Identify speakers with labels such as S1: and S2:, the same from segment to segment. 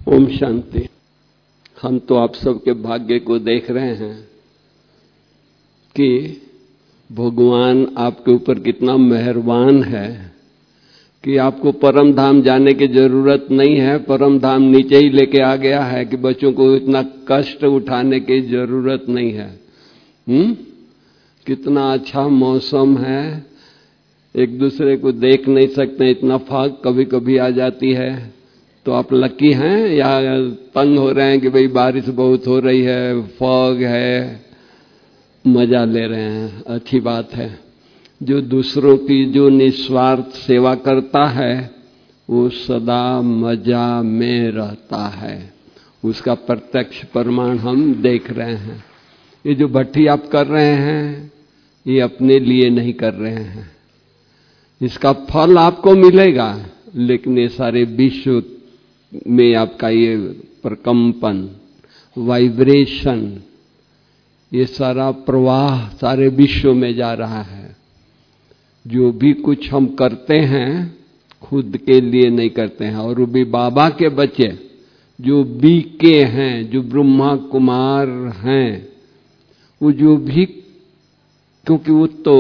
S1: ओम शांति। हम तो आप सबके भाग्य को देख रहे हैं कि भगवान आपके ऊपर कितना मेहरबान है कि आपको परम धाम जाने की जरूरत नहीं है। परम धाम नीचे ही लेके आ गया है कि बच्चों को इतना कष्ट उठाने की जरूरत नहीं है। कितना अच्छा मौसम है, एक दूसरे को देख नहीं सकते, इतना फाग कभी कभी आ जाती है। तो आप लकी हैं या तंग हो रहे हैं कि भाई बारिश बहुत हो रही है, फॉग है, मजा ले रहे हैं? अच्छी बात है। जो दूसरों की जो निस्वार्थ सेवा करता है वो सदा मजा में रहता है। उसका प्रत्यक्ष प्रमाण हम देख रहे हैं। ये जो भट्टी आप कर रहे हैं ये अपने लिए नहीं कर रहे हैं, इसका फल आपको मिलेगा, लेकिन ये सारे विश्व में आपका ये प्रकंपन, वाइब्रेशन, ये सारा प्रवाह सारे विश्व में जा रहा है। जो भी कुछ हम करते हैं खुद के लिए नहीं करते हैं। और वो भी बाबा के बच्चे जो बीके हैं, जो ब्रह्मा कुमार हैं, वो जो भी, क्योंकि वो तो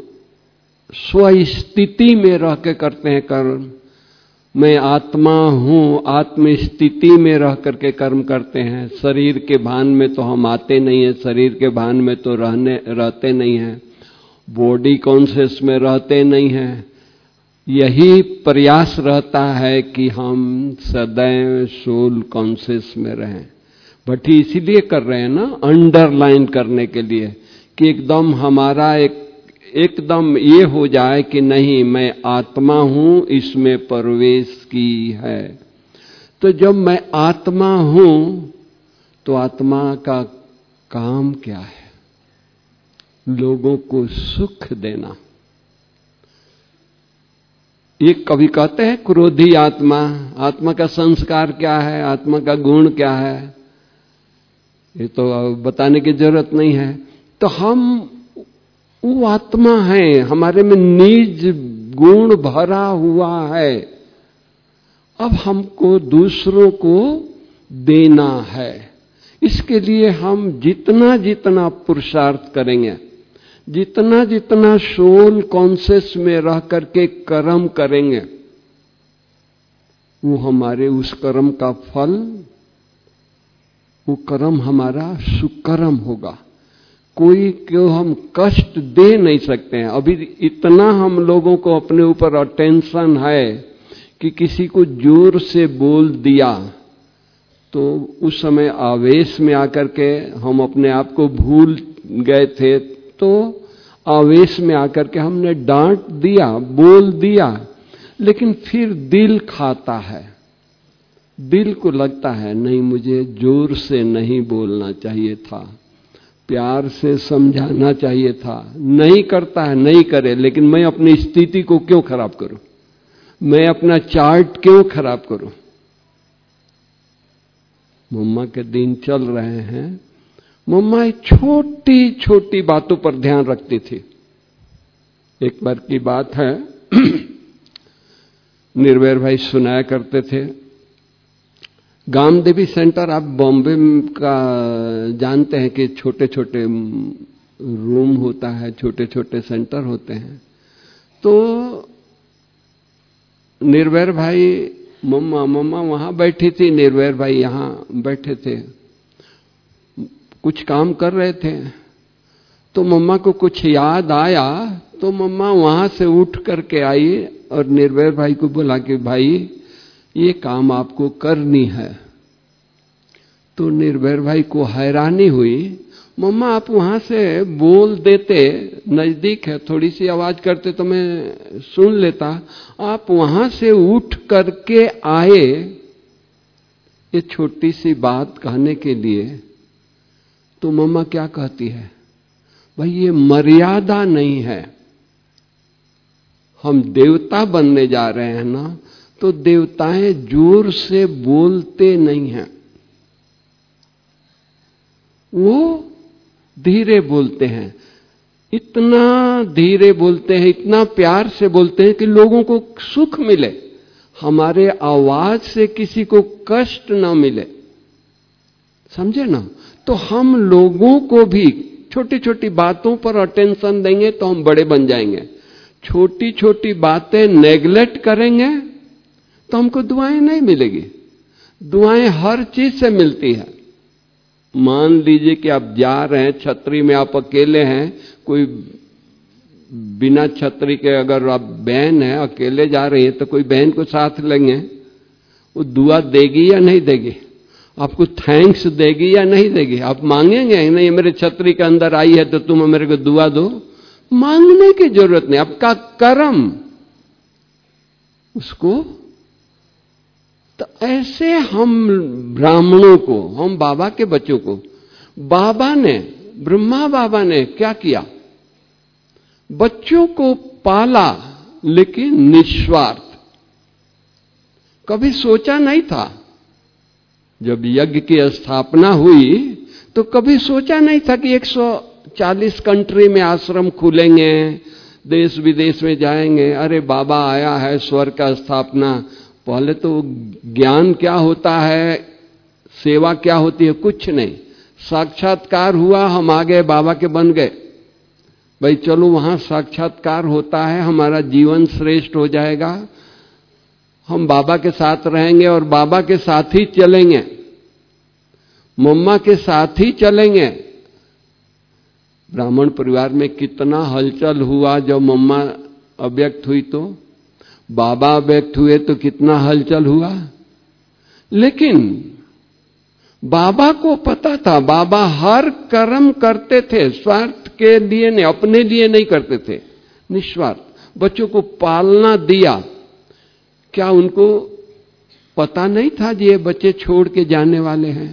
S1: स्वस्थिति में रह के करते हैं कर्म। मैं आत्मा हूं, आत्म स्थिति में रह करके कर्म करते हैं। शरीर के भान में तो हम आते नहीं हैं, शरीर के भान में तो रहते नहीं हैं, बॉडी कॉन्शियस में रहते नहीं हैं। यही प्रयास रहता है कि हम सदैव सोल कॉन्शियस में रहें। भट्टी इसीलिए कर रहे हैं ना, अंडरलाइन करने के लिए कि एकदम हमारा एकदम ये हो जाए कि नहीं, मैं आत्मा हूं, इसमें प्रवेश की है। तो जब मैं आत्मा हूं तो आत्मा का काम क्या है? लोगों को सुख देना। ये कभी कहते हैं क्रोधी आत्मा, आत्मा का संस्कार क्या है, आत्मा का गुण क्या है, ये तो बताने की जरूरत नहीं है। तो हम वो आत्मा है, हमारे में निज गुण भरा हुआ है। अब हमको दूसरों को देना है। इसके लिए हम जितना जितना पुरुषार्थ करेंगे, जितना जितना सोल कॉन्शियस में रह करके कर्म करेंगे, वो हमारे उस कर्म का फल, वो कर्म हमारा सुकर्म होगा। कोई को हम कष्ट दे नहीं सकते हैं। अभी इतना हम लोगों को अपने ऊपर अटेंशन है कि किसी को जोर से बोल दिया तो उस समय आवेश में आकर के हम अपने आप को भूल गए थे, तो आवेश में आकर के हमने डांट दिया, बोल दिया, लेकिन फिर दिल खाता है। दिल को लगता है नहीं, मुझे जोर से नहीं बोलना चाहिए था, प्यार से समझाना चाहिए था। नहीं करता है, नहीं करे, लेकिन मैं अपनी स्थिति को क्यों खराब करूं, मैं अपना चार्ट क्यों खराब करूं? मम्मा के दिन चल रहे हैं। मम्मा छोटी छोटी बातों पर ध्यान रखती थी। एक बार की बात है, निर्वैर भाई सुनाया करते थे। गामदेवी सेंटर, आप बॉम्बे का जानते हैं कि छोटे छोटे रूम होता है, छोटे छोटे सेंटर होते हैं। तो निर्वैर भाई, मम्मा वहां बैठी थी, निर्वैर भाई यहां बैठे थे, कुछ काम कर रहे थे। तो मम्मा को कुछ याद आया तो मम्मा वहां से उठ करके आई और निर्वैर भाई को बोला कि भाई ये काम आपको करनी है। तो निर्वैर भाई को हैरानी हुई, मम्मा आप वहां से बोल देते, नजदीक है, थोड़ी सी आवाज करते तो मैं सुन लेता, आप वहां से उठ करके आए ये छोटी सी बात कहने के लिए। तो मम्मा क्या कहती है, भाई ये मर्यादा नहीं है। हम देवता बनने जा रहे हैं ना, तो देवताएं जोर से बोलते नहीं हैं, वो धीरे बोलते हैं। इतना धीरे बोलते हैं, इतना प्यार से बोलते हैं कि लोगों को सुख मिले। हमारे आवाज से किसी को कष्ट ना मिले, समझे ना? तो हम लोगों को भी छोटी छोटी बातों पर अटेंशन देंगे तो हम बड़े बन जाएंगे। छोटी छोटी बातें नेग्लेक्ट करेंगे तो हमको दुआएं नहीं मिलेगी। दुआएं हर चीज से मिलती है। मान लीजिए कि आप जा रहे हैं, छतरी में आप अकेले हैं, कोई बिना छतरी के अगर आप बहन है अकेले जा रही है तो कोई बहन को साथ लेंगे, वो दुआ देगी या नहीं देगी? आपको थैंक्स देगी या नहीं देगी? आप मांगेंगे नहीं, मेरे छतरी के अंदर आई है तो तुम मेरे को दुआ दो। मांगने की जरूरत नहीं, आपका कर्म उसको। तो ऐसे हम ब्राह्मणों को, हम बाबा के बच्चों को, बाबा ने, ब्रह्मा बाबा ने क्या किया? बच्चों को पाला, लेकिन निस्वार्थ। कभी सोचा नहीं था, जब यज्ञ की स्थापना हुई तो कभी सोचा नहीं था कि 140 कंट्री में आश्रम खुलेंगे, देश विदेश में जाएंगे। अरे बाबा आया है, स्वर्ग का स्थापना। पहले तो ज्ञान क्या होता है, सेवा क्या होती है, कुछ नहीं। साक्षात्कार हुआ, हम आ गए, बाबा के बन गए। भाई चलो वहां साक्षात्कार होता है, हमारा जीवन श्रेष्ठ हो जाएगा, हम बाबा के साथ रहेंगे और बाबा के साथ ही चलेंगे, मम्मा के साथ ही चलेंगे। ब्राह्मण परिवार में कितना हलचल हुआ जब मम्मा अव्यक्त हुई, तो बाबा अव्यक्त हुए तो कितना हलचल हुआ। लेकिन बाबा को पता था, बाबा हर कर्म करते थे, स्वार्थ के लिए नहीं, अपने लिए नहीं करते थे, निस्वार्थ। बच्चों को पालना दिया, क्या उनको पता नहीं था कि ये बच्चे छोड़ के जाने वाले हैं?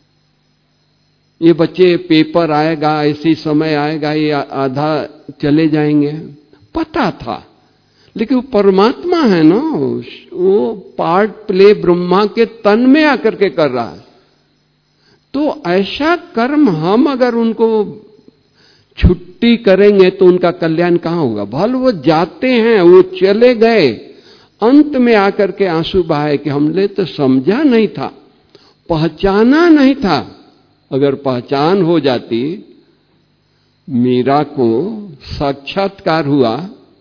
S1: ये बच्चे, पेपर आएगा, ऐसी समय आएगा, ये आधा चले जाएंगे, पता था। लेकिन वो परमात्मा है ना, वो पार्ट प्ले ब्रह्मा के तन में आकर के कर रहा है। तो ऐसा कर्म हम अगर उनको छुट्टी करेंगे तो उनका कल्याण कहां होगा? भले वो जाते हैं, वो चले गए, अंत में आकर के आंसू बहाए कि हमने तो समझा नहीं था, पहचाना नहीं था। अगर पहचान हो जाती, मीरा को साक्षात्कार हुआ,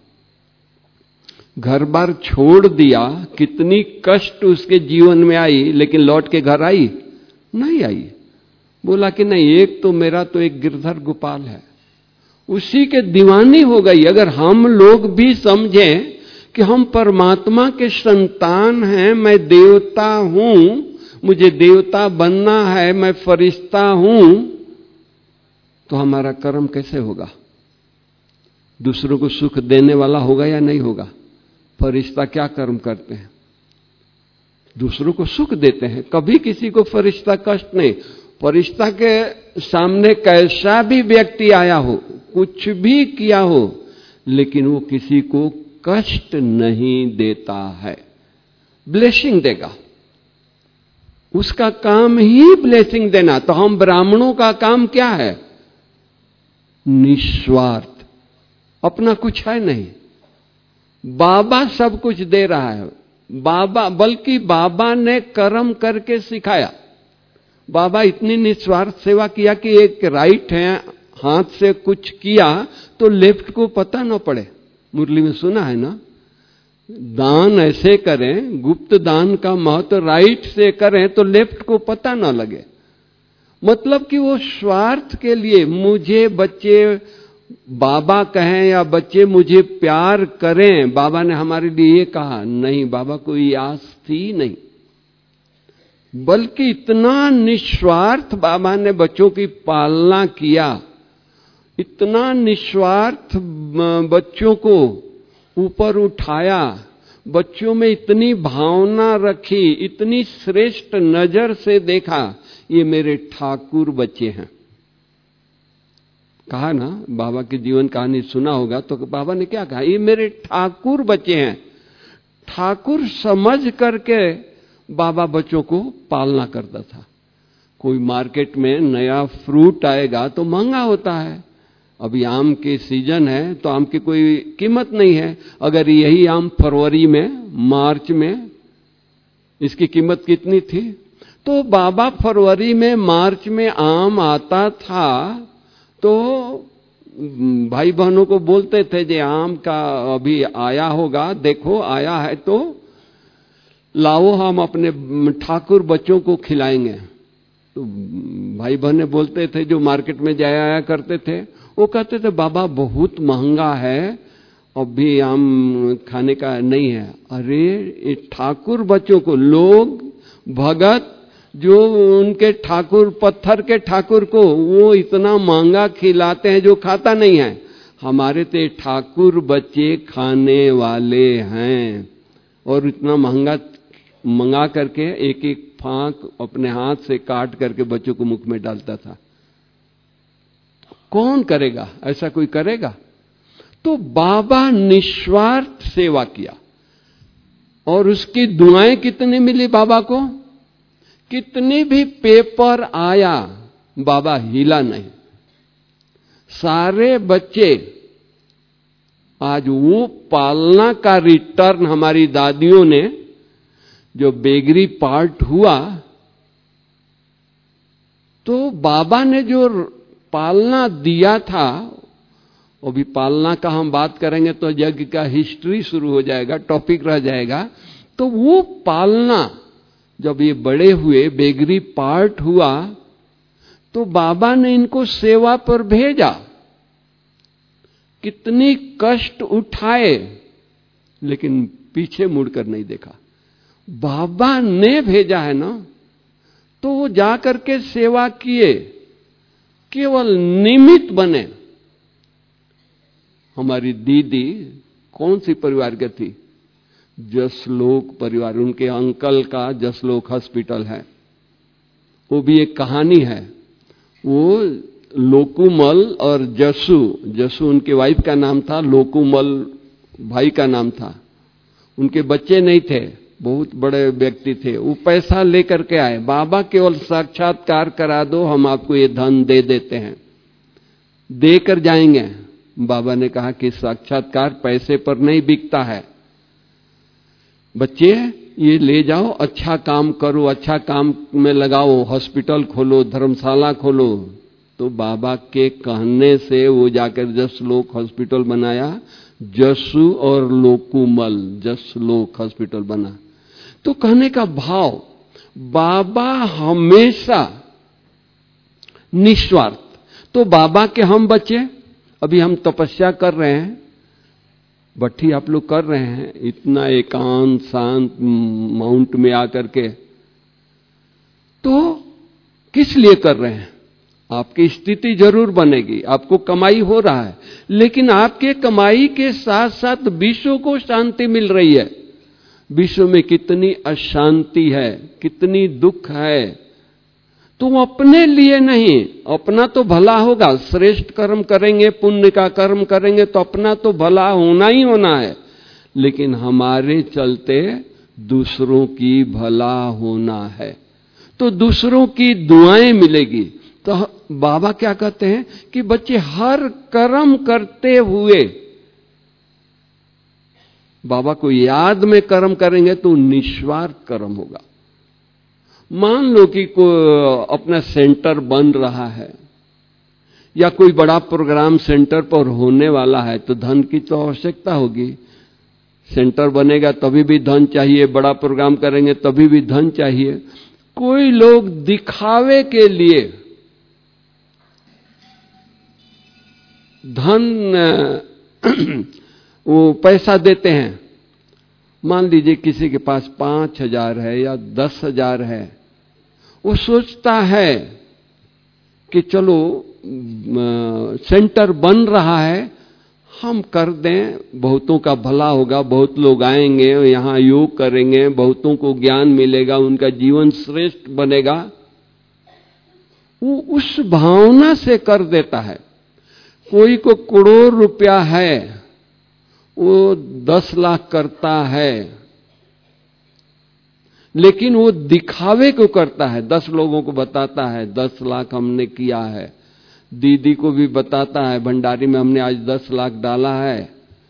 S1: घर बार छोड़ दिया, कितनी कष्ट उसके जीवन में आई, लेकिन लौट के घर आई नहीं आई। बोला कि नहीं, एक तो मेरा तो एक गिरधर गोपाल है, उसी के दीवानी हो गई। अगर हम लोग भी समझें कि हम परमात्मा के संतान हैं, मैं देवता हूं, मुझे देवता बनना है, मैं फरिश्ता हूं, तो हमारा कर्म कैसे होगा? दूसरों को सुख देने वाला होगा या नहीं होगा? फरिश्ता क्या कर्म करते हैं? दूसरों को सुख देते हैं। कभी किसी को फरिश्ता कष्ट नहीं। फरिश्ता के सामने कैसा भी व्यक्ति आया हो, कुछ भी किया हो, लेकिन वो किसी को कष्ट नहीं देता है, ब्लेसिंग देगा। उसका काम ही ब्लेसिंग देना। तो हम ब्राह्मणों का काम क्या है? निस्वार्थ, अपना कुछ है नहीं। बाबा सब कुछ दे रहा है। बाबा, बल्कि बाबा ने कर्म करके सिखाया। बाबा इतनी निस्वार्थ सेवा किया कि एक राइट है हाथ से कुछ किया तो लेफ्ट को पता न पड़े। मुरली में सुना है ना, दान ऐसे करें, गुप्त दान का महत्व राइट से करें तो लेफ्ट को पता न लगे। मतलब कि वो स्वार्थ के लिए, मुझे बच्चे बाबा कहें या बच्चे मुझे प्यार करें, बाबा ने हमारे लिए ये कहा नहीं। बाबा को ये आस थी नहीं, बल्कि इतना निस्वार्थ बाबा ने बच्चों की पालना किया, इतना निस्वार्थ बच्चों को ऊपर उठाया, बच्चों में इतनी भावना रखी, इतनी श्रेष्ठ नजर से देखा, ये मेरे ठाकुर बच्चे हैं। कहा ना, बाबा की जीवन कहानी सुना होगा तो बाबा ने क्या कहा? ये मेरे ठाकुर बच्चे हैं। ठाकुर समझ करके बाबा बच्चों को पालना करता था। कोई मार्केट में नया फ्रूट आएगा तो महंगा होता है, अभी आम के सीजन है तो आम की कोई कीमत नहीं है। अगर यही आम फरवरी में, मार्च में, इसकी कीमत कितनी थी? तो बाबा फरवरी में, मार्च में आम आता था तो भाई बहनों को बोलते थे जे आम का अभी आया होगा, देखो आया है तो लाओ, हम अपने ठाकुर बच्चों को खिलाएंगे। तो भाई बहने बोलते थे, जो मार्केट में जाया आया करते थे, वो कहते थे बाबा बहुत महंगा है, अभी आम खाने का नहीं है। अरे ये ठाकुर बच्चों को, लोग भगत जो उनके ठाकुर, पत्थर के ठाकुर को वो इतना महंगा खिलाते हैं जो खाता नहीं है। हमारे तो ठाकुर बच्चे खाने वाले हैं, और इतना महंगा मंगा करके एक एक फांक अपने हाथ से काट करके बच्चों को मुख में डालता था। कौन करेगा? ऐसा कोई करेगा? तो बाबा निस्वार्थ सेवा किया, और उसकी दुआएं कितनी मिली बाबा को? कितनी भी पेपर आया, बाबा हिला नहीं। सारे बच्चे, आज वो पालना का रिटर्न हमारी दादियों ने, जो बेगरी पार्ट हुआ, तो बाबा ने जो पालना दिया था, अभी पालना का हम बात करेंगे तो यज्ञ का हिस्ट्री शुरू हो जाएगा, टॉपिक रह जाएगा। तो वो पालना जब ये बड़े हुए, बेगरी पार्ट हुआ, तो बाबा ने इनको सेवा पर भेजा। कितनी कष्ट उठाए, लेकिन पीछे मुड़कर नहीं देखा। बाबा ने भेजा है ना, तो वो जाकर के सेवा किए, केवल निमित्त बने। हमारी दीदी कौन सी परिवार की थी? जसलोक परिवार। उनके अंकल का जसलोक हॉस्पिटल है। वो भी एक कहानी है। वो लोकुमल और जसू उनके वाइफ का नाम था, लोकुमल भाई का नाम था। उनके बच्चे नहीं थे, बहुत बड़े व्यक्ति थे। वो पैसा लेकर के आए, बाबा केवल साक्षात्कार करा दो, हम आपको ये धन दे देते हैं। देकर जाएंगे। बाबा ने कहा कि साक्षात्कार पैसे पर नहीं बिकता है, बच्चे ये ले जाओ, अच्छा काम करो, अच्छा काम में लगाओ, हॉस्पिटल खोलो, धर्मशाला खोलो। तो बाबा के कहने से वो जाकर जसलोक हॉस्पिटल बनाया। जसू और लोकुमल जसलोक हॉस्पिटल बना। तो कहने का भाव, बाबा हमेशा निस्वार्थ। तो बाबा के हम बच्चे, अभी हम तपस्या कर रहे हैं, भट्ठी आप लोग कर रहे हैं, इतना एकांत शांत माउंट में आकर के, तो किस लिए कर रहे हैं? आपकी स्थिति जरूर बनेगी, आपको कमाई हो रहा है, लेकिन आपके कमाई के साथ साथ विश्व को शांति मिल रही है। विश्व में कितनी अशांति है, कितनी दुख है, तो अपने लिए नहीं, अपना तो भला होगा, श्रेष्ठ कर्म करेंगे, पुण्य का कर्म करेंगे तो अपना तो भला होना ही होना है, लेकिन हमारे चलते दूसरों की भला होना है, तो दूसरों की दुआएं मिलेगी। तो बाबा क्या कहते हैं कि बच्चे हर कर्म करते हुए बाबा को याद में कर्म करेंगे तो निस्वार्थ कर्म होगा। मान लो कि कोई अपना सेंटर बन रहा है या कोई बड़ा प्रोग्राम सेंटर पर होने वाला है, तो धन की तो आवश्यकता होगी। सेंटर बनेगा तभी भी धन चाहिए, बड़ा प्रोग्राम करेंगे तभी भी धन चाहिए। कोई लोग दिखावे के लिए धन वो पैसा देते हैं। मान लीजिए किसी के पास 5,000 है या 10,000 है, वो सोचता है कि चलो सेंटर बन रहा है, हम कर दें, बहुतों का भला होगा, बहुत लोग आएंगे, यहां योग करेंगे, बहुतों को ज्ञान मिलेगा, उनका जीवन श्रेष्ठ बनेगा। वो उस भावना से कर देता है। कोई को करोड़ रुपया है, वो 10 लाख करता है, लेकिन वो दिखावे को करता है। 10 लोगों को बताता है 10 लाख हमने किया है, दीदी को भी बताता है, भंडारी में हमने आज 10 लाख डाला है,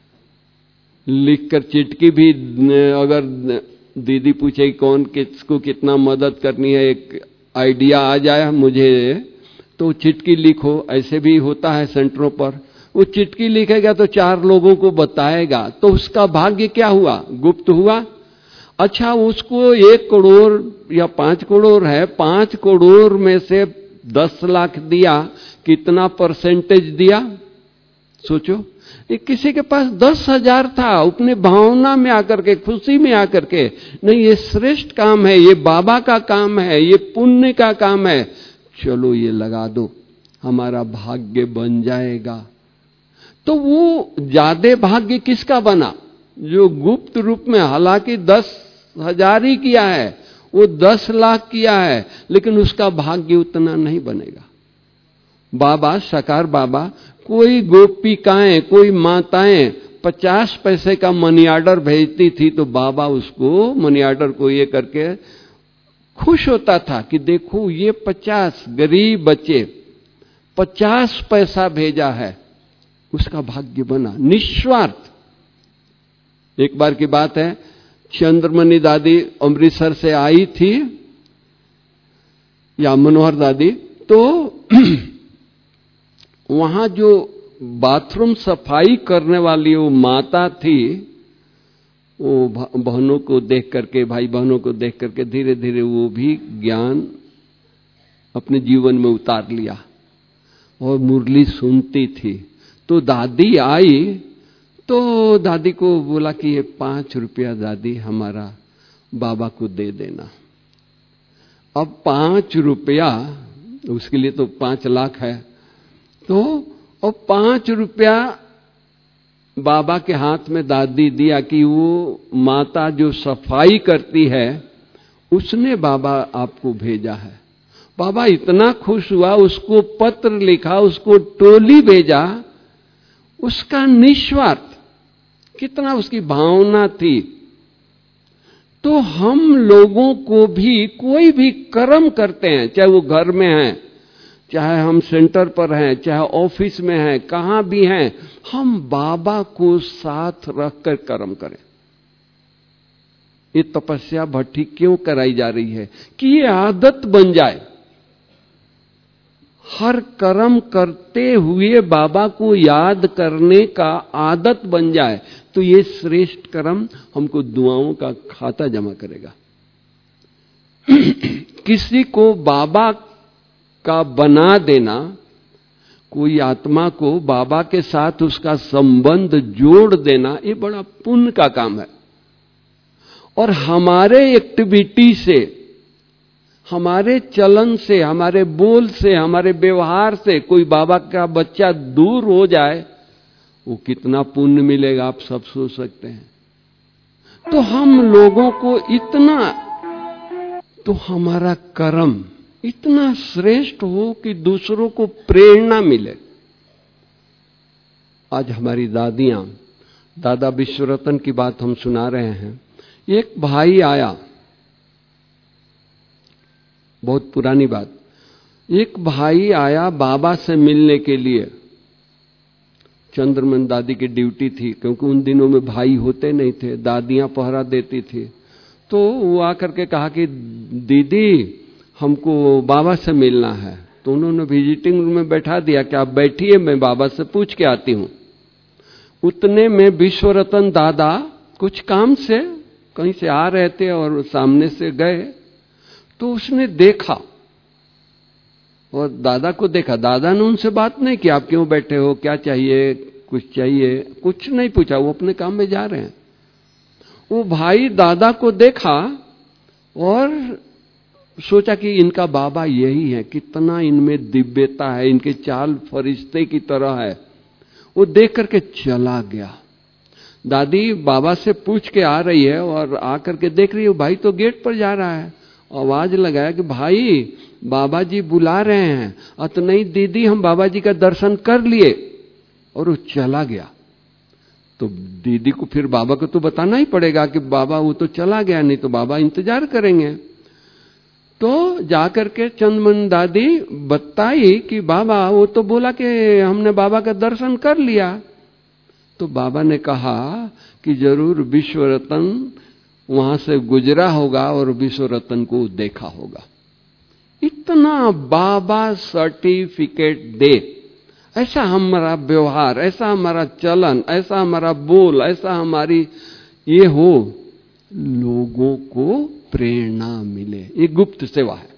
S1: लिखकर चिट्ठी भी। अगर दीदी पूछे कौन किसको कितना मदद करनी है, एक आइडिया आ जाए मुझे, तो चिट्ठी लिखो। ऐसे भी होता है सेंटरों पर। वो चिट्ठी लिखेगा तो 4 लोगों को बताएगा, तो उसका भाग्य क्या हुआ? गुप्त हुआ। अच्छा, उसको 1 करोड़ या 5 करोड़ है, 5 करोड़ में से 10 लाख दिया, कितना परसेंटेज दिया सोचो। ये किसी के पास 10,000 था, अपने भावना में आकर के, खुशी में आकर के, नहीं ये श्रेष्ठ काम है, ये बाबा का काम है, ये पुण्य का काम है, चलो ये लगा दो, हमारा भाग्य बन जाएगा। तो वो ज्यादा भाग्य किसका बना? जो गुप्त रूप में, हालांकि 10,000 ही किया है, वो 10 लाख किया है, लेकिन उसका भाग्य उतना नहीं बनेगा। बाबा, साकार बाबा, कोई गोपिकाएं, कोई माताएं 50 पैसे का मनी ऑर्डर भेजती थी, तो बाबा उसको मनी ऑर्डर को ये करके खुश होता था कि देखो ये 50 गरीब बच्चे 50 पैसा भेजा है, उसका भाग्य बना, निस्वार्थ। एक बार की बात है, चंद्रमणि दादी अमृतसर से आई थी, या मनोहर दादी, तो वहां जो बाथरूम सफाई करने वाली वो माता थी, वो बहनों को देख करके, भाई बहनों को देख करके धीरे धीरे वो भी ज्ञान अपने जीवन में उतार लिया और मुरली सुनती थी। तो दादी आई, तो दादी को बोला कि ये 5 रुपया दादी हमारा बाबा को दे देना। अब 5 रुपया, उसके लिए तो 5 लाख है, तो अब 5 रुपया बाबा के हाथ में दादी दिया कि वो माता जो सफाई करती है उसने बाबा आपको भेजा है। बाबा इतना खुश हुआ, उसको पत्र लिखा, उसको टोली भेजा, उसका निस्वार्थ, कितना उसकी भावना थी। तो हम लोगों को भी कोई भी कर्म करते हैं, चाहे वो घर में है, चाहे हम सेंटर पर हैं, चाहे ऑफिस में हैं, कहां भी हैं, हम बाबा को साथ रखकर कर्म करें। ये तपस्या भट्टी क्यों कराई जा रही है? कि ये आदत बन जाए, हर कर्म करते हुए बाबा को याद करने का आदत बन जाए, तो ये श्रेष्ठ कर्म हमको दुआओं का खाता जमा करेगा। किसी को बाबा का बना देना, कोई आत्मा को बाबा के साथ उसका संबंध जोड़ देना, ये बड़ा पुण्य का काम है। और हमारे एक्टिविटी से, हमारे चलन से, हमारे बोल से, हमारे व्यवहार से कोई बाबा का बच्चा दूर हो जाए, वो कितना पुण्य मिलेगा आप सब सोच सकते हैं। तो हम लोगों को इतना, तो हमारा कर्म इतना श्रेष्ठ हो कि दूसरों को प्रेरणा मिले। आज हमारी दादियां, दादा विश्वरतन की बात हम सुना रहे हैं। एक भाई आया, बहुत पुरानी बात, एक भाई आया बाबा से मिलने के लिए। चंद्रमन दादी की ड्यूटी थी, क्योंकि उन दिनों में भाई होते नहीं थे, दादियां पहरा देती थी। तो वो आकर के कहा कि दीदी हमको बाबा से मिलना है। तो उन्होंने विजिटिंग रूम में बैठा दिया कि आप बैठिए, मैं बाबा से पूछ के आती हूं। उतने में विश्वरतन दादा कुछ काम से कहीं से आ रहे थे और सामने से गए, तो उसने देखा और दादा को देखा। दादा ने उनसे बात नहीं की, आप क्यों बैठे हो, क्या चाहिए, कुछ चाहिए, कुछ नहीं पूछा, वो अपने काम में जा रहे हैं। वो भाई दादा को देखा और सोचा कि इनका बाबा यही है, कितना इनमें दिव्यता है, इनके चाल फरिश्ते की तरह है। वो देख करके चला गया। दादी बाबा से पूछ के आ रही है और आकर के देख रही है भाई तो गेट पर जा रहा है। आवाज लगाया कि भाई बाबा जी बुला रहे हैं। तो नहीं दीदी, हम बाबा जी का दर्शन कर लिए, और वो चला गया। तो दीदी को फिर बाबा को तो बताना ही पड़ेगा कि बाबा वो तो चला गया, नहीं तो बाबा इंतजार करेंगे। तो जाकर के चंदमन दादी बताई कि बाबा वो तो बोला कि हमने बाबा का दर्शन कर लिया। तो बाबा ने कहा कि जरूर विश्व रतन वहां से गुजरा होगा और विश्व रतन को देखा होगा। इतना बाबा सर्टिफिकेट दे, ऐसा हमारा व्यवहार, ऐसा हमारा चलन, ऐसा हमारा बोल, ऐसा हमारी ये हो, लोगों को प्रेरणा मिले। ये गुप्त सेवा है।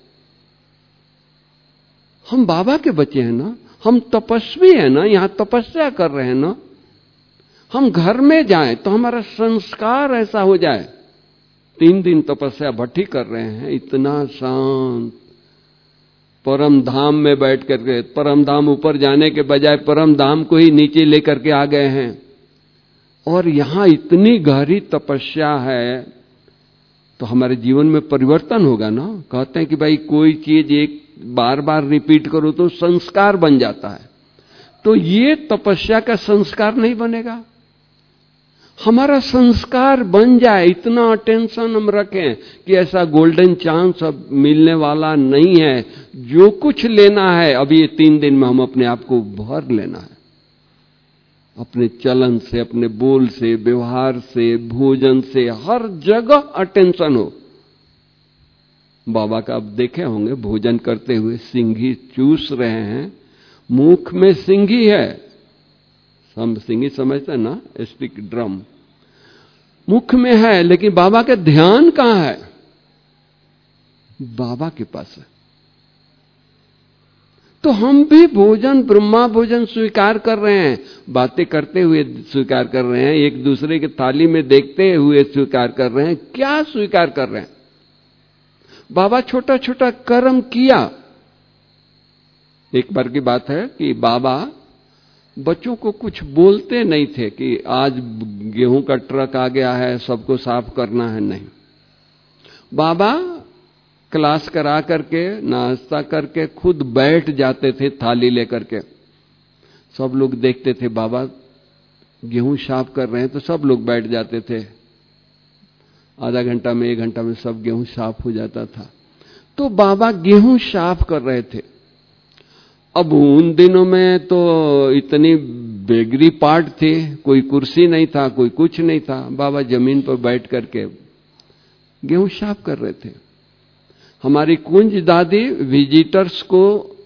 S1: हम बाबा के बच्चे हैं ना, हम तपस्वी हैं ना, यहां तपस्या कर रहे हैं ना। हम घर में जाएं तो हमारा संस्कार ऐसा हो जाए। 3 दिन तपस्या भट्टी कर रहे हैं, इतना शांत, परम धाम में बैठ करके, परम धाम ऊपर जाने के बजाय परम धाम को ही नीचे लेकर के आ गए हैं। और यहां इतनी गहरी तपस्या है तो हमारे जीवन में परिवर्तन होगा ना। कहते हैं कि भाई कोई चीज एक बार बार रिपीट करो तो संस्कार बन जाता है। तो ये तपस्या का संस्कार नहीं बनेगा। हमारा संस्कार बन जाए, इतना अटेंशन हम रखें कि ऐसा गोल्डन चांस अब मिलने वाला नहीं है। जो कुछ लेना है अभी ये 3 दिन में हम अपने आप को भर लेना है, अपने चलन से, अपने बोल से, व्यवहार से, भोजन से, हर जगह अटेंशन हो। बाबा का आप देखे होंगे भोजन करते हुए सिंघी चूस रहे हैं, मुख में सिंघी है। हम सिंघी समझते हैं ना, स्टिक ड्रम मुख में है, लेकिन बाबा का ध्यान कहां है? बाबा के पास है। तो हम भी भोजन, ब्रह्मा भोजन स्वीकार कर रहे हैं, बातें करते हुए स्वीकार कर रहे हैं, एक दूसरे की थाली में देखते हुए स्वीकार कर रहे हैं। क्या स्वीकार कर रहे हैं? बाबा छोटा छोटा कर्म किया। एक बार की बात है कि बाबा बच्चों को कुछ बोलते नहीं थे कि आज गेहूं का ट्रक आ गया है, सबको साफ करना है, नहीं। बाबा क्लास करा करके, नाश्ता करके खुद बैठ जाते थे थाली लेकर के। सब लोग देखते थे बाबा गेहूं साफ कर रहे हैं तो सब लोग बैठ जाते थे। आधा घंटा में, 1 घंटा में सब गेहूं साफ हो जाता था। तो बाबा गेहूं साफ कर रहे थे। अब उन दिनों में तो इतनी बेगरी पार्ट थी, कोई कुर्सी नहीं था, कोई कुछ नहीं था। बाबा जमीन पर बैठ करके गेहूं साफ कर रहे थे। हमारी कुंज दादी विजिटर्स को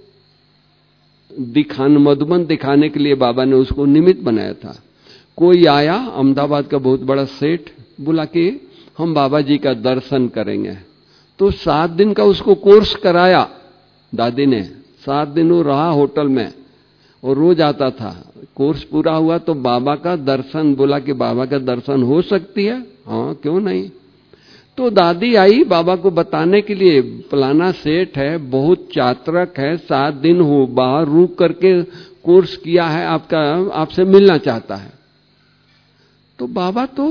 S1: मधुबन दिखाने के लिए बाबा ने उसको निमित्त बनाया था। कोई आया, अहमदाबाद का बहुत बड़ा सेठ, बोला कि हम बाबा जी का दर्शन करेंगे। तो 7 दिन का उसको कोर्स कराया दादी ने। 7 दिन वो रहा होटल में और रोज आता था। कोर्स पूरा हुआ तो बाबा का दर्शन, बोला कि बाबा का दर्शन हो सकती है। हाँ, क्यों नहीं। तो दादी आई बाबा को बताने के लिए, फलाना सेठ है, बहुत चातरक है, 7 दिन हो बाहर रुक करके कोर्स किया है, आपसे मिलना चाहता है। तो बाबा तो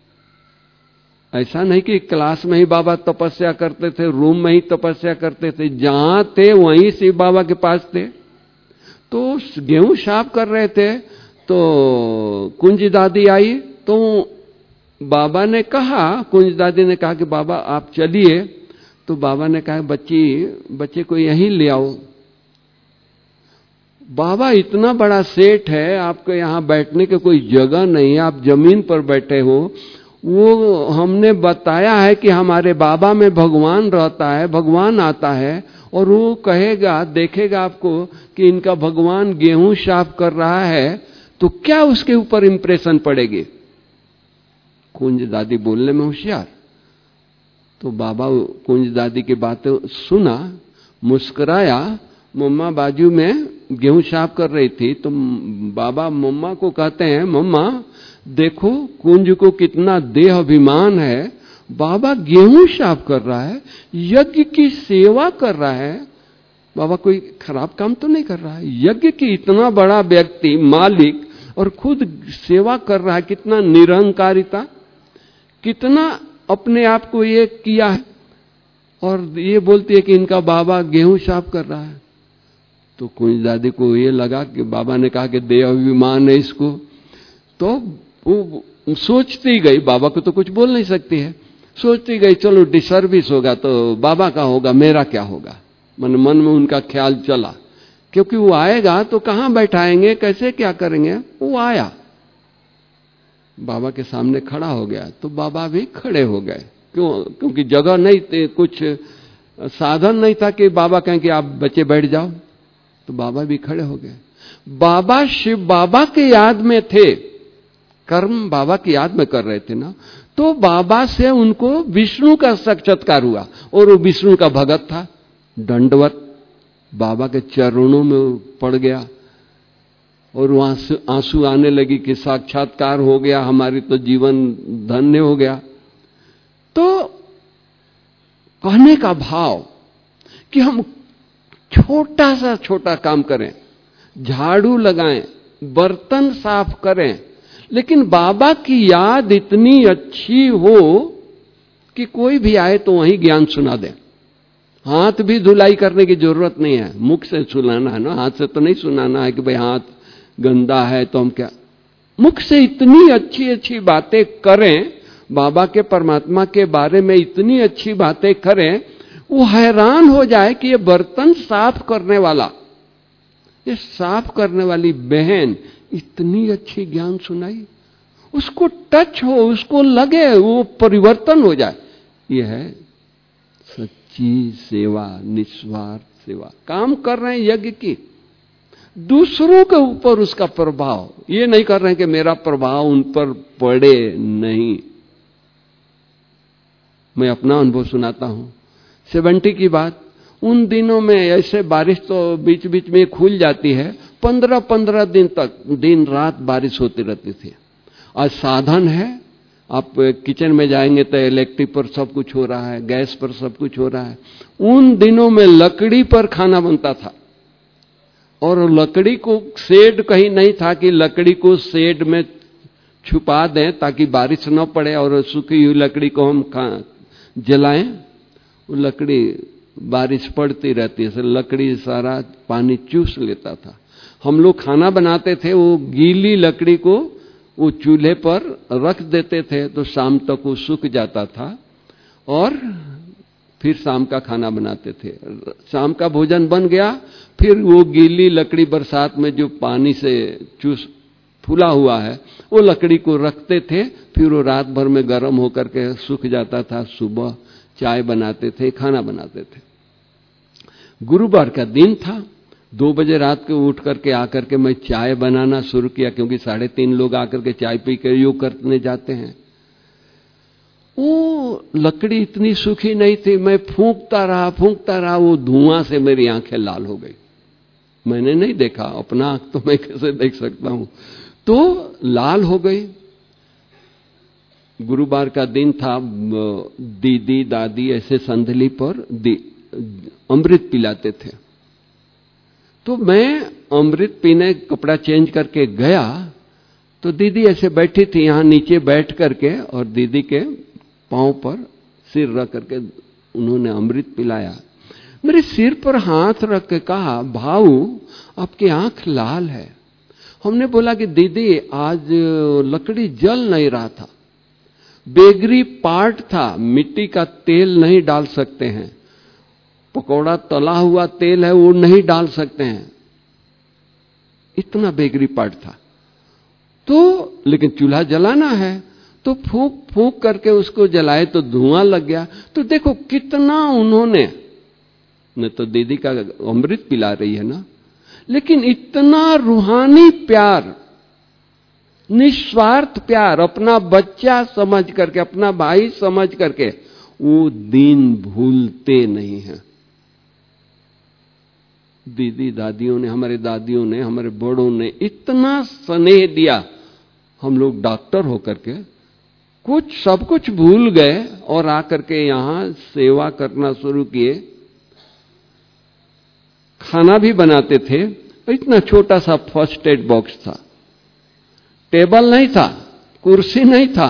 S1: ऐसा नहीं कि क्लास में ही बाबा तपस्या करते थे, रूम में ही तपस्या करते थे, जहां थे वहीं से बाबा के पास थे। तो गेहूं साफ कर रहे थे तो कुंज दादी आई। तो बाबा ने कहा, कुंज दादी ने कहा कि बाबा आप चलिए। तो बाबा ने कहा बच्चे को यहीं ले आओ। बाबा इतना बड़ा सेठ है, आपको यहां बैठने की कोई जगह नहीं है, आप जमीन पर बैठे हो। वो हमने बताया है कि हमारे बाबा में भगवान रहता है, भगवान आता है, और वो कहेगा, देखेगा आपको कि इनका भगवान गेहूं साफ कर रहा है, तो क्या उसके ऊपर इंप्रेशन पड़ेगी? कुंज दादी बोलने में होशियार। तो बाबा कुंज दादी की बातें सुना, मुस्कुराया। मम्मा बाजू में गेहूं साफ कर रही थी तो बाबा मम्मा को कहते हैं, मम्मा देखो कुंज को कितना देह अभिमान है, बाबा गेहूं साफ कर रहा है, यज्ञ की सेवा कर रहा है। बाबा कोई खराब काम तो नहीं कर रहा है। यज्ञ की इतना बड़ा व्यक्ति, मालिक, और खुद सेवा कर रहा है। कितना निरहंकारिता, कितना अपने आप को ये किया है, और ये बोलती है कि इनका बाबा गेहूं साफ कर रहा है। तो कुंज दादी को ये लगा कि बाबा ने कहा कि देह अभिमान है इसको। तो वो सोचती गई, बाबा को तो कुछ बोल नहीं सकती है। सोचती गई चलो डिसर्विस होगा तो बाबा का होगा, मेरा क्या होगा। मन में उनका ख्याल चला, क्योंकि वो आएगा तो कहां बैठाएंगे, कैसे क्या करेंगे। वो आया, बाबा के सामने खड़ा हो गया तो बाबा भी खड़े हो गए। क्योंकि जगह नहीं थी, कुछ साधन नहीं था कि बाबा कहें कि आप बच्चे बैठ जाओ, तो बाबा भी खड़े हो गए। बाबा शिव बाबा के याद में थे, कर्म बाबा की याद में कर रहे थे ना, तो बाबा से उनको विष्णु का साक्षात्कार हुआ और वो विष्णु का भगत था। दंडवत बाबा के चरणों में पड़ गया और वहां आंसू आने लगी कि साक्षात्कार हो गया, हमारी तो जीवन धन्य हो गया। तो कहने का भाव कि हम छोटा सा छोटा काम करें, झाड़ू लगाएं, बर्तन साफ करें, लेकिन बाबा की याद इतनी अच्छी हो कि कोई भी आए तो वहीं ज्ञान सुना दे। हाथ भी धुलाई करने की जरूरत नहीं है, मुख से सुनाना है ना, हाथ से तो नहीं सुनाना है कि भाई हाथ गंदा है तो हम क्या। मुख से इतनी अच्छी अच्छी बातें करें, बाबा के परमात्मा के बारे में इतनी अच्छी बातें करें, वो हैरान हो जाए कि ये बर्तन साफ करने वाला, ये साफ करने वाली बहन इतनी अच्छी ज्ञान सुनाई, उसको टच हो, उसको लगे, वो परिवर्तन हो जाए। ये है सच्ची सेवा, निस्वार्थ सेवा। काम कर रहे हैं यज्ञ की, दूसरों के ऊपर उसका प्रभाव, ये नहीं कर रहे हैं कि मेरा प्रभाव उन पर पड़े, नहीं। मैं अपना अनुभव सुनाता हूं। 70 की बात, उन दिनों में ऐसे बारिश तो बीच बीच में खुल जाती है, 15-15 दिन तक दिन रात बारिश होती रहती थी। आज साधन है, आप किचन में जाएंगे तो इलेक्ट्रिक पर सब कुछ हो रहा है, गैस पर सब कुछ हो रहा है। उन दिनों में लकड़ी पर खाना बनता था, और लकड़ी को शेड कहीं नहीं था कि लकड़ी को शेड में छुपा दें ताकि बारिश न पड़े और सूखी हुई लकड़ी को हम जलाएं। वो लकड़ी बारिश पड़ती रहती है, लकड़ी सारा पानी चूस लेता था। हम लोग खाना बनाते थे, वो गीली लकड़ी को वो चूल्हे पर रख देते थे तो शाम तक वो सूख जाता था, और फिर शाम का खाना बनाते थे। शाम का भोजन बन गया, फिर वो गीली लकड़ी बरसात में जो पानी से चूस फूला हुआ है, वो लकड़ी को रखते थे, फिर वो रात भर में गर्म होकर के सूख जाता था। सुबह चाय बनाते थे, खाना बनाते थे। गुरुवार का दिन था, 2 बजे रात को उठ करके आकर के मैं चाय बनाना शुरू किया, क्योंकि 3:30 लोग आकर के चाय पी कर योग करने जाते हैं। वो लकड़ी इतनी सूखी नहीं थी, मैं फूंकता रहा, वो धुआं से मेरी आंखें लाल हो गई। मैंने नहीं देखा, अपना आंख तो मैं कैसे देख सकता हूं, तो लाल हो गई। गुरुवार का दिन था, दीदी दादी ऐसे संधली पर अमृत पिलाते थे, तो मैं अमृत पीने कपड़ा चेंज करके गया तो दीदी ऐसे बैठी थी यहां नीचे बैठ करके, और दीदी के पांव पर सिर रख करके उन्होंने अमृत पिलाया। मेरे सिर पर हाथ रख के कहा, भाऊ आपकी आंख लाल है। हमने बोला कि दीदी आज लकड़ी जल नहीं रहा था, बेगरी पार्ट था, मिट्टी का तेल नहीं डाल सकते हैं, पकौड़ा तला हुआ तेल है वो नहीं डाल सकते हैं, इतना बेगरी पार्ट था। तो लेकिन चूल्हा जलाना है, तो फूंक फूंक करके उसको जलाए तो धुआं लग गया। तो देखो कितना उन्होंने, न तो दीदी का अमृत पिला रही है ना, लेकिन इतना रूहानी प्यार, निस्वार्थ प्यार, अपना बच्चा समझ करके, अपना भाई समझ करके, वो दिन भूलते नहीं हैं। दीदी दादियों ने, हमारे दादियों ने, हमारे बड़ों ने इतना स्नेह दिया। हम लोग डॉक्टर होकर के कुछ सब कुछ भूल गए और आकर के यहां सेवा करना शुरू किए। खाना भी बनाते थे, इतना छोटा सा फर्स्ट एड बॉक्स था, टेबल नहीं था, कुर्सी नहीं था।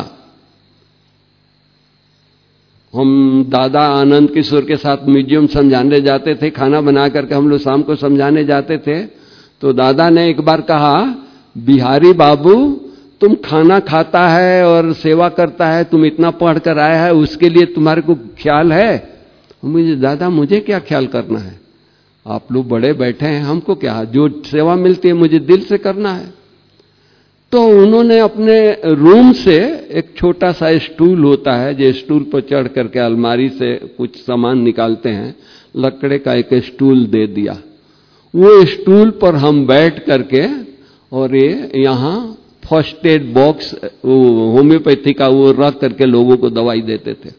S1: हम दादा आनंद किशोर के साथ म्यूजियम समझाने जाते थे, खाना बना करके हम लोग शाम को समझाने जाते थे। तो दादा ने एक बार कहा, बिहारी बाबू तुम खाना खाता है और सेवा करता है, तुम इतना पढ़ कर आया है, उसके लिए तुम्हारे को ख्याल है? मुझे दादा मुझे क्या ख्याल करना है, आप लोग बड़े बैठे हैं, हमको क्या, जो सेवा मिलती है मुझे दिल से करना है। तो उन्होंने अपने रूम से एक छोटा सा स्टूल होता है, जो स्टूल पर चढ़ करके अलमारी से कुछ सामान निकालते हैं, लकड़े का एक स्टूल दे दिया। वो स्टूल पर हम बैठ करके और ये यहाँ फर्स्ट एड बॉक्स होम्योपैथी का वो रख करके लोगों को दवाई देते थे।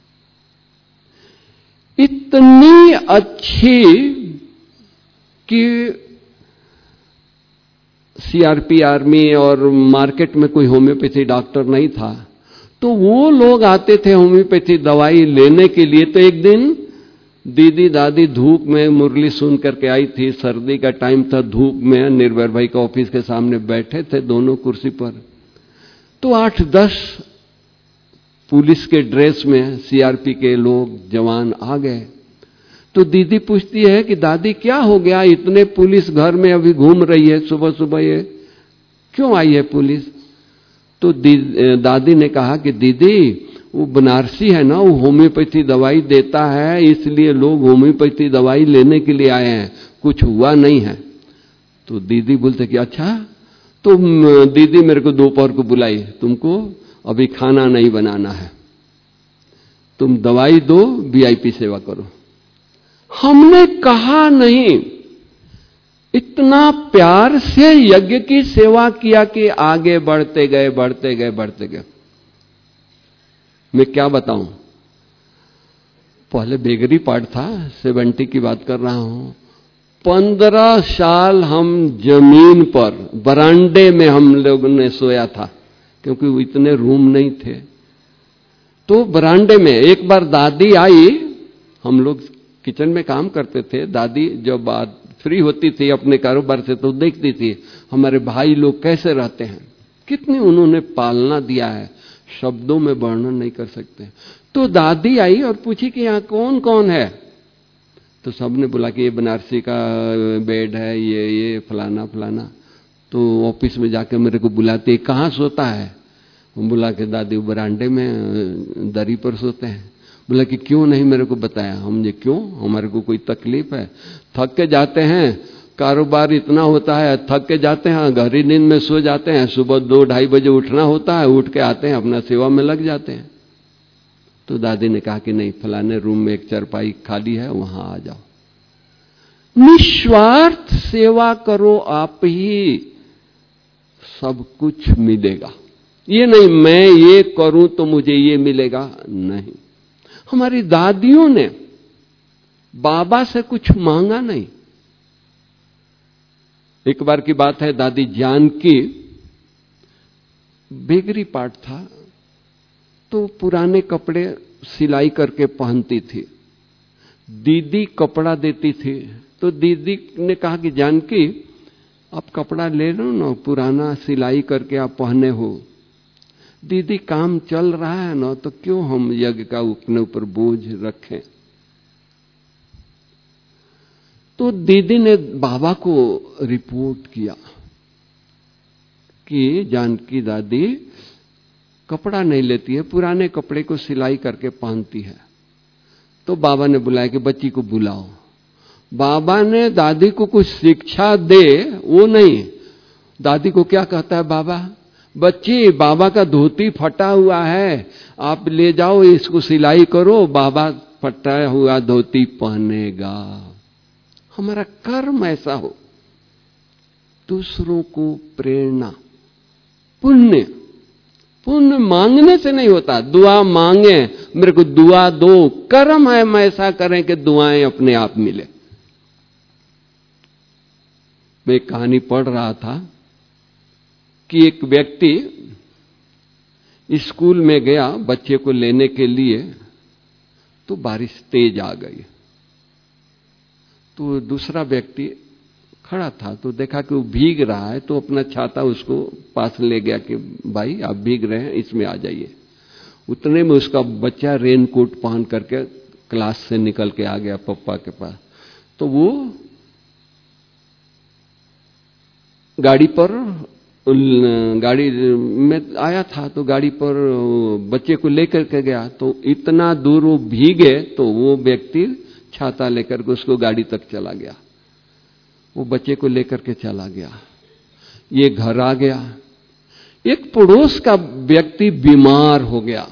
S1: इतनी अच्छी कि सीआरपी आर्मी और मार्केट में कोई होम्योपैथी डॉक्टर नहीं था, तो वो लोग आते थे होम्योपैथी दवाई लेने के लिए। तो एक दिन दीदी दादी धूप में मुरली सुन करके आई थी, सर्दी का टाइम था, धूप में निर्भय भाई का ऑफिस के सामने बैठे थे दोनों कुर्सी पर। तो 8-10 पुलिस के ड्रेस में सीआरपी के लोग जवान आ गए। तो दीदी पूछती है कि दादी क्या हो गया, इतने पुलिस घर में अभी घूम रही है सुबह सुबह, ये क्यों आई है पुलिस? तो दादी ने कहा कि दीदी वो बनारसी है ना, वो होम्योपैथी दवाई देता है, इसलिए लोग होम्योपैथी दवाई लेने के लिए आए हैं, कुछ हुआ नहीं है। तो दीदी बोलते कि अच्छा। तो दीदी मेरे को दोपहर को बुलाई, तुमको अभी खाना नहीं बनाना है, तुम दवाई दो, वीआईपी सेवा करो। हमने कहा नहीं, इतना प्यार से यज्ञ की सेवा किया कि आगे बढ़ते गए बढ़ते गए बढ़ते गए। मैं क्या बताऊं, पहले बेगरी पार्ट था, 70 की बात कर रहा हूं। 15 साल हम जमीन पर बरांडे में हम लोगों ने सोया था, क्योंकि वो इतने रूम नहीं थे। तो बरांडे में एक बार दादी आई, हम लोग किचन में काम करते थे, दादी जब बात फ्री होती थी अपने कारोबार से तो देखती थी हमारे भाई लोग कैसे रहते हैं, कितनी उन्होंने पालना दिया है, शब्दों में वर्णन नहीं कर सकते। तो दादी आई और पूछी कि यहाँ कौन कौन है? तो सबने बोला कि ये बनारसी का बेड है, ये फलाना फलाना। तो ऑफिस में जाके मेरे को बुलाते, कहाँ सोता है? बोला कि दादी बरांडे में दरी पर सोते हैं। बोला कि क्यों नहीं मेरे को बताया? हमने क्यों, हमारे को कोई तकलीफ है? थक के जाते हैं, कारोबार इतना होता है, थक के जाते हैं, गहरी नींद में सो जाते हैं, सुबह 2-2:30 बजे उठना होता है, उठ के आते हैं, अपना सेवा में लग जाते हैं। तो दादी ने कहा कि नहीं, फलाने रूम में एक चारपाई खाली है, वहां आ जाओ। निस्वार्थ सेवा करो, आप ही सब कुछ मिलेगा। ये नहीं मैं ये करूं तो मुझे ये मिलेगा, नहीं। हमारी दादियों ने बाबा से कुछ मांगा नहीं। एक बार की बात है, दादी जानकी बेगरी पार्ट था, तो पुराने कपड़े सिलाई करके पहनती थी, दीदी कपड़ा देती थी। तो दीदी ने कहा कि जानकी आप कपड़ा ले लो ना, पुराना सिलाई करके आप पहने हो, दीदी काम चल रहा है ना, तो क्यों हम यज्ञ का अपने ऊपर बोझ रखें। तो दीदी ने बाबा को रिपोर्ट किया कि जानकी दादी कपड़ा नहीं लेती है, पुराने कपड़े को सिलाई करके पहनती है। तो बाबा ने बुलाया कि बच्ची को बुलाओ। बाबा ने दादी को कुछ शिक्षा दे, वो नहीं, दादी को क्या कहता है बाबा, बच्ची बाबा का धोती फटा हुआ है, आप ले जाओ इसको सिलाई करो, बाबा फटा हुआ धोती पहनेगा। हमारा कर्म ऐसा हो, दूसरों को प्रेरणा। पुण्य पुण्य मांगने से नहीं होता, दुआ मांगे मेरे को दुआ दो, कर्म है हम ऐसा करें कि दुआएं अपने आप मिले। मैं एक कहानी पढ़ रहा था कि एक व्यक्ति स्कूल में गया बच्चे को लेने के लिए, तो बारिश तेज आ गई। तो दूसरा व्यक्ति खड़ा था, तो देखा कि वो भीग रहा है, तो अपना छाता उसको पास ले गया कि भाई आप भीग रहे हैं, इसमें आ जाइए। उतने में उसका बच्चा रेनकोट पहन करके क्लास से निकल के आ गया पप्पा के पास। तो वो गाड़ी पर गाड़ी में आया था तो गाड़ी पर बच्चे को लेकर के गया, तो इतना दूर वो भीगे तो वो व्यक्ति छाता लेकर के उसको गाड़ी तक चला गया, वो बच्चे को लेकर के चला गया। ये घर आ गया, एक पड़ोस का व्यक्ति बीमार हो गया,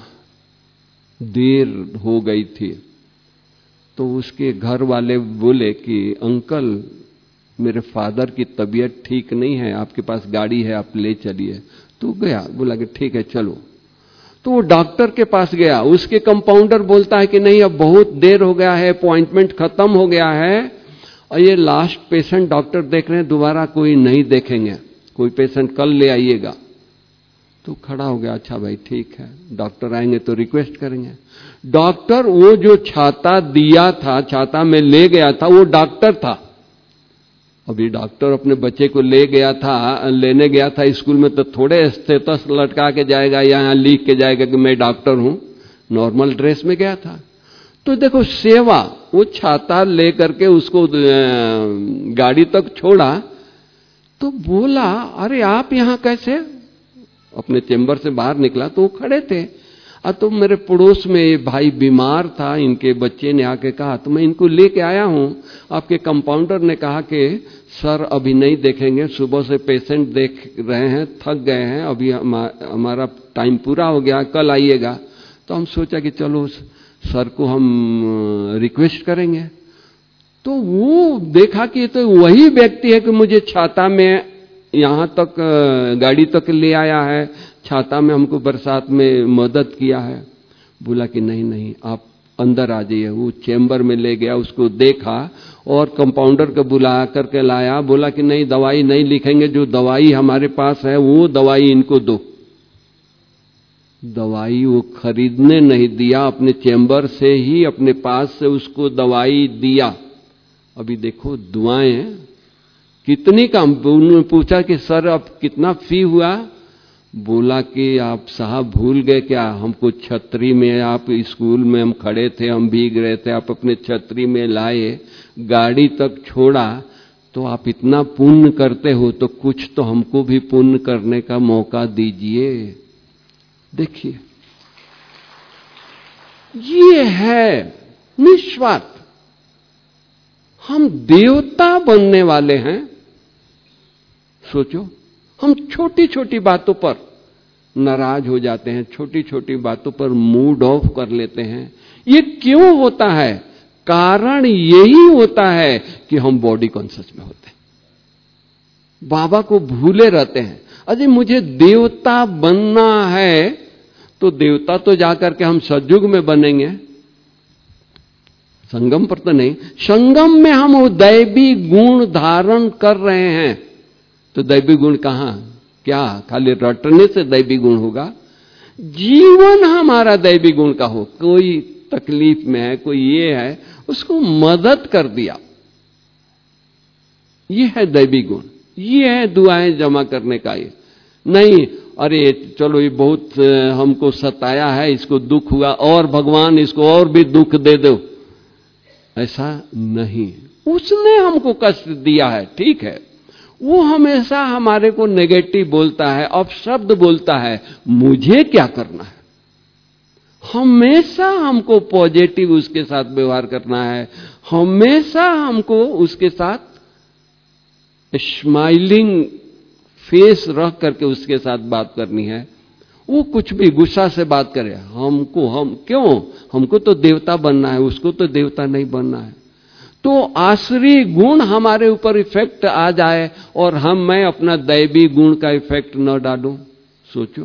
S1: देर हो गई थी, तो उसके घर वाले बोले कि अंकल मेरे फादर की तबीयत ठीक नहीं है, आपके पास गाड़ी है, आप ले चलिए। तो गया, बोला कि ठीक है चलो। तो वो डॉक्टर के पास गया, उसके कंपाउंडर बोलता है कि नहीं अब बहुत देर हो गया है, अपॉइंटमेंट खत्म हो गया है और ये लास्ट पेशेंट डॉक्टर देख रहे हैं, दोबारा कोई नहीं देखेंगे, कोई पेशेंट कल ले आइएगा। तो खड़ा हो गया, अच्छा भाई ठीक है, डॉक्टर आएंगे तो रिक्वेस्ट करेंगे। डॉक्टर वो जो छाता दिया था, छाता में ले गया था, वो डॉक्टर था। अभी डॉक्टर अपने बच्चे को लेने गया था स्कूल में, तो थोड़े स्टेटस लटका के जाएगा, यहाँ लिख के जाएगा कि मैं डॉक्टर हूं, नॉर्मल ड्रेस में गया था। तो देखो सेवा, वो छाता लेकर के उसको गाड़ी तक छोड़ा, तो बोला अरे आप यहां कैसे? अपने चेंबर से बाहर निकला तो वो खड़े थे, तो मेरे पड़ोस में ये भाई बीमार था, इनके बच्चे ने आके कहा तो मैं इनको लेके आया हूं। आपके कंपाउंडर ने कहा कि सर अभी नहीं देखेंगे, सुबह से पेशेंट देख रहे हैं, थक गए हैं, अभी हमारा टाइम पूरा हो गया, कल आइएगा। तो हम सोचा कि चलो सर को हम रिक्वेस्ट करेंगे। तो वो देखा कि तो वही व्यक्ति है कि मुझे छाता में यहां तक गाड़ी तक ले आया है, छाता में हमको बरसात में मदद किया है। बोला कि नहीं आप अंदर आ जाइए। वो चेंबर में ले गया, उसको देखा और कंपाउंडर को बुला करके लाया, बोला कि नहीं दवाई नहीं लिखेंगे, जो दवाई हमारे पास है वो दवाई इनको दो। दवाई वो खरीदने नहीं दिया, अपने चेंबर से ही अपने पास से उसको दवाई दिया। अभी देखो दुआएं कितनी कम। उन्होंने पूछा कि सर अब कितना फी हुआ? बोला कि आप साहब भूल गए क्या, हमको छतरी में, आप स्कूल में हम खड़े थे, हम भीग रहे थे, आप अपने छतरी में लाए, गाड़ी तक छोड़ा, तो आप इतना पुण्य करते हो तो कुछ तो हमको भी पुण्य करने का मौका दीजिए। देखिए ये है निस्वार्थ। हम देवता बनने वाले हैं। सोचो, हम छोटी छोटी बातों पर नाराज हो जाते हैं, छोटी छोटी बातों पर मूड ऑफ कर लेते हैं। ये क्यों होता है? कारण यही होता है कि हम बॉडी कॉन्शियस में होते हैं, बाबा को भूले रहते हैं। अरे मुझे देवता बनना है, तो देवता तो जाकर के हम सतयुग में बनेंगे, संगम पर तो नहीं। संगम में हम वो दैवी गुण धारण कर रहे हैं, तो दैवी गुण कहां? क्या खाली रटने से दैवी गुण होगा? जीवन हमारा दैवी गुण का हो। कोई तकलीफ में है, कोई ये है, उसको मदद कर दिया, ये है दैवी गुण। ये है दुआएं जमा करने का। ये नहीं अरे चलो ये बहुत हमको सताया है, इसको दुख हुआ और भगवान इसको और भी दुख दे दो, ऐसा नहीं। उसने हमको कष्ट दिया है, ठीक है, वो हमेशा हमारे को नेगेटिव बोलता है, अपशब्द बोलता है, मुझे क्या करना है? हमेशा हमको पॉजिटिव उसके साथ व्यवहार करना है, हमेशा हमको उसके साथ स्माइलिंग फेस रख करके उसके साथ बात करनी है। वो कुछ भी गुस्सा से बात करे, हम क्यों? हमको तो देवता बनना है, उसको तो देवता नहीं बनना है। तो आसुरी गुण हमारे ऊपर इफेक्ट आ जाए और मैं अपना दैवी गुण का इफेक्ट न डालूं। सोचो,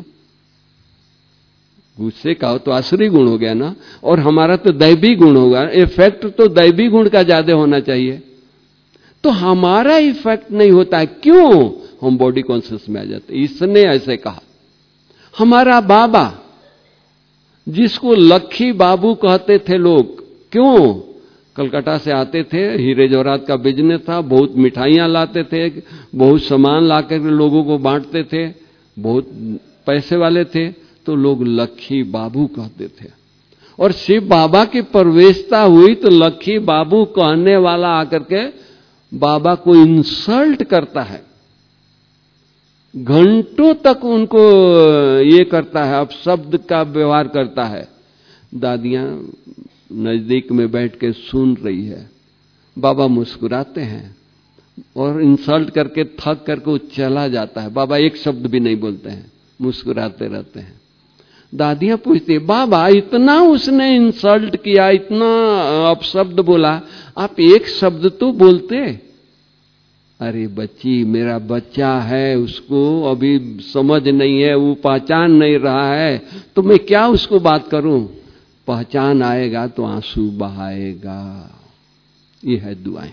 S1: गुस्से का हो तो आसुरी गुण हो गया ना, और हमारा तो दैवी गुण होगा, इफेक्ट तो दैवी गुण का ज्यादा होना चाहिए। तो हमारा इफेक्ट नहीं होता है, क्यों? हम बॉडी कॉन्शियस में आ जाते। इसने ऐसे कहा। हमारा बाबा, जिसको लक्खी बाबू कहते थे लोग, क्यों? कलकत्ता से आते थे, हीरे जवाहरात का बिजनेस था, बहुत मिठाइयां लाते थे, बहुत सामान लाकर लोगों को बांटते थे, बहुत पैसे वाले थे, तो लोग लक्खी बाबू कहते थे। और शिव बाबा की प्रवेशता हुई तो लक्खी बाबू कहने वाला आकर के बाबा को इंसल्ट करता है। घंटों तक उनको ये करता है, अब शब्द का व्यवहार करता है। दादियां नजदीक में बैठ के सुन रही है, बाबा मुस्कुराते हैं और इंसल्ट करके थक करके वो चला जाता है। बाबा एक शब्द भी नहीं बोलते हैं, मुस्कुराते रहते हैं। दादियां पूछती, बाबा इतना उसने इंसल्ट किया, इतना अपशब्द बोला, आप एक शब्द तो बोलते। अरे बच्ची, मेरा बच्चा है, उसको अभी समझ नहीं है, वो पहचान नहीं रहा है, तो मैं क्या उसको बात करूं? पहचान आएगा तो आंसू बहाएगा। ये है दुआएं।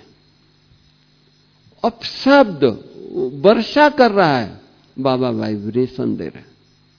S1: अपशब्द वर्षा कर रहा है, बाबा वाइब्रेशन दे रहे हैं।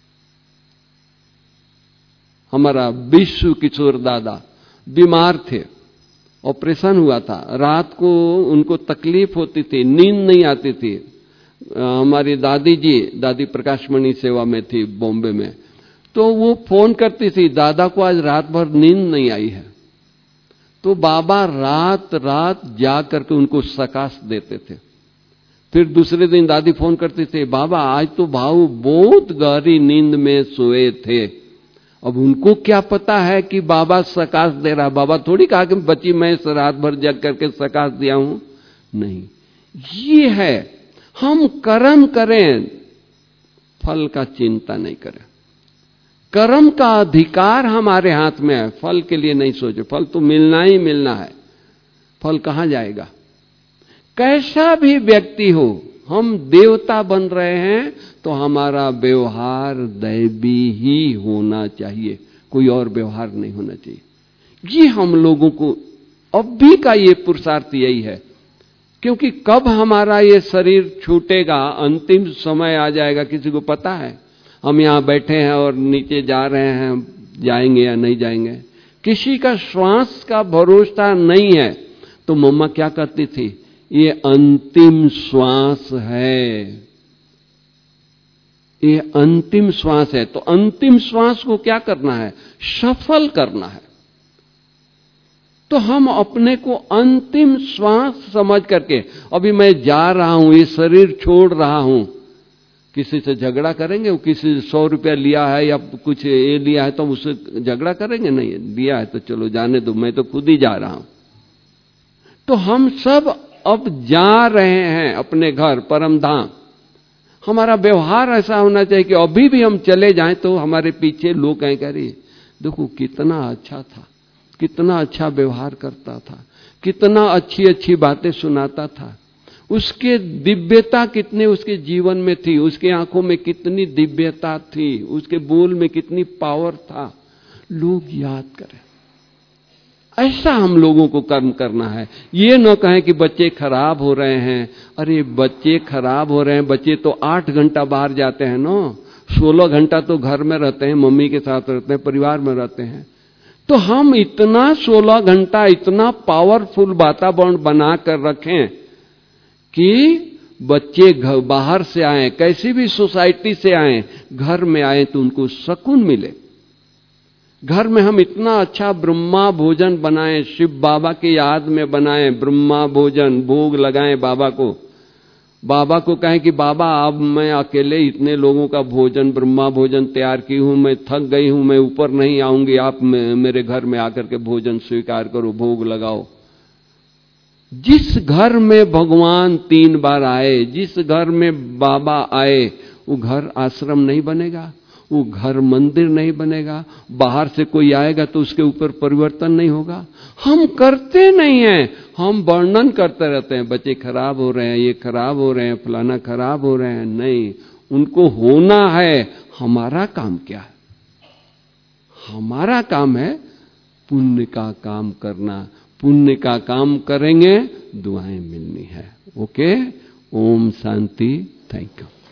S1: हमारा विश्व किशोर दादा बीमार थे, ऑपरेशन हुआ था, रात को उनको तकलीफ होती थी, नींद नहीं आती थी। हमारी दादी जी, दादी प्रकाशमणि सेवा में थी बॉम्बे में, तो वो फोन करती थी, दादा को आज रात भर नींद नहीं आई है। तो बाबा रात रात जा करके उनको सकाश देते थे। फिर दूसरे दिन दादी फोन करती थी, बाबा आज तो भाऊ बहुत गहरी नींद में सोए थे। अब उनको क्या पता है कि बाबा सकाश दे रहा। बाबा थोड़ी कहा कि बच्ची मैं इस रात भर जग करके सकाश दिया हूं, नहीं। ये है, हम कर्म करें, फल का चिंता नहीं करें। कर्म का अधिकार हमारे हाथ में है, फल के लिए नहीं सोचे। फल तो मिलना ही मिलना है, फल कहां जाएगा? कैसा भी व्यक्ति हो, हम देवता बन रहे हैं तो हमारा व्यवहार दैवी ही होना चाहिए, कोई और व्यवहार नहीं होना चाहिए। ये हम लोगों को अब भी का ये पुरुषार्थ यही है, क्योंकि कब हमारा ये शरीर छूटेगा, अंतिम समय आ जाएगा, किसी को पता है? हम यहां बैठे हैं और नीचे जा रहे हैं, जाएंगे या नहीं जाएंगे, किसी का श्वास का भरोसा नहीं है। तो मम्मा क्या कहती थी, ये अंतिम श्वास है, ये अंतिम श्वास है। तो अंतिम श्वास को क्या करना है? सफल करना है। तो हम अपने को अंतिम श्वास समझ करके, अभी मैं जा रहा हूं, ये शरीर छोड़ रहा हूं, किसी से झगड़ा करेंगे? वो किसी से 100 रुपया लिया है या कुछ ये लिया है तो उससे झगड़ा करेंगे? नहीं, लिया है तो चलो जाने दो, मैं तो खुद ही जा रहा हूं। तो हम सब अब जा रहे हैं अपने घर परम धाम। हमारा व्यवहार ऐसा होना चाहिए कि अभी भी हम चले जाएं तो हमारे पीछे लोग कहें, कह रही देखो कितना अच्छा था, कितना अच्छा व्यवहार करता था, कितना अच्छी अच्छी बातें सुनाता था, उसके दिव्यता कितने उसके जीवन में थी, उसके आंखों में कितनी दिव्यता थी, उसके बोल में कितनी पावर था। लोग याद करें। ऐसा हम लोगों को कर्म करना है। ये न कहें कि बच्चे खराब हो रहे हैं। अरे बच्चे खराब हो रहे हैं, बच्चे तो 8 घंटा बाहर जाते हैं ना, 16 घंटा तो घर में रहते हैं, मम्मी के साथ रहते हैं, परिवार में रहते हैं। तो हम इतना 16 घंटा इतना पावरफुल वातावरण बना कर रखें कि बच्चे बाहर से आए, कैसी भी सोसाइटी से आए, घर में आए तो उनको सुकून मिले। घर में हम इतना अच्छा ब्रह्मा भोजन बनाएं, शिव बाबा की याद में बनाएं, ब्रह्मा भोजन भोग लगाएं बाबा को। बाबा को कहें कि बाबा अब मैं अकेले इतने लोगों का भोजन, ब्रह्मा भोजन तैयार की हूं, मैं थक गई हूं, मैं ऊपर नहीं आऊंगी, आप मेरे घर में आकर के भोजन स्वीकार करो, भोग लगाओ। जिस घर में भगवान 3 बार आए, जिस घर में बाबा आए, वो घर आश्रम नहीं बनेगा, वो घर मंदिर नहीं बनेगा। बाहर से कोई आएगा तो उसके ऊपर परिवर्तन नहीं होगा। हम करते नहीं हैं, हम वर्णन करते रहते हैं, बच्चे खराब हो रहे हैं, ये खराब हो रहे हैं, फलाना खराब हो रहे हैं। नहीं, उनको होना है। हमारा काम क्या है? हमारा काम है पुण्य का काम करना। पुण्य का काम करेंगे, दुआएं मिलनी है। Okay, Om Shanti. Thank you.